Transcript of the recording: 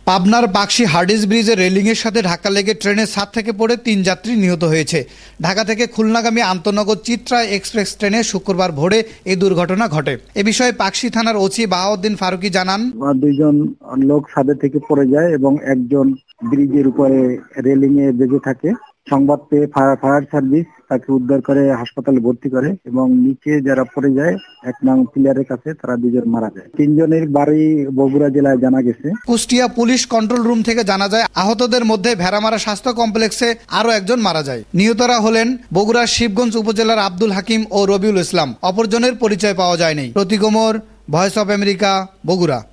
পাবনার বাকশী হার্ডিস ব্রিজের রেলিংয়ের সাথে ধাক্কা লেগে ট্রেনের ছাদ থেকে পড়ে ৩ যাত্রী নিহত হয়েছে। ঢাকা থেকে খুলনাগামী আন্তনগর চিত্রা এক্সপ্রেস ট্রেনে শুক্রবার ভোরে এই দুর্ঘটনা ঘটে। এ বিষয়ে পাকশী থানার ওসি বাহাউদ্দিন ফারুকী জানান, 2 জন লোক ছাদে থেকে পড়ে যায় এবং একজন ব্রিজের উপরে রেলিংয়ে বেঁধে থাকে। সংবাদ পেয়ে ফায়ার সার্ভিস তাকে উদ্ধার করে হাসপাতালে ভর্তি করে এবং নিচে যারা পড়ে যায় 1 নং পিলারের কাছে তারা 2 জন মারা যায়। 3 জনের বাড়ি বগুড়া জেলায় জানা গেছে। কুষ্টিয়া পুলিশ কন্ট্রোল রুম থেকে জানা যায়, আহতদের মধ্যে ভেড়ামারা স্বাস্থ্য কমপ্লেক্সে আরো একজন মারা যায়। নিহতরা হলেন বগুড়ার শিবগঞ্জ উপজেলার আব্দুল হাকিম ও রবিউল ইসলাম। অপরজনের পরিচয় পাওয়া যায়নি। Pratik Omar, voice of America, Bogura.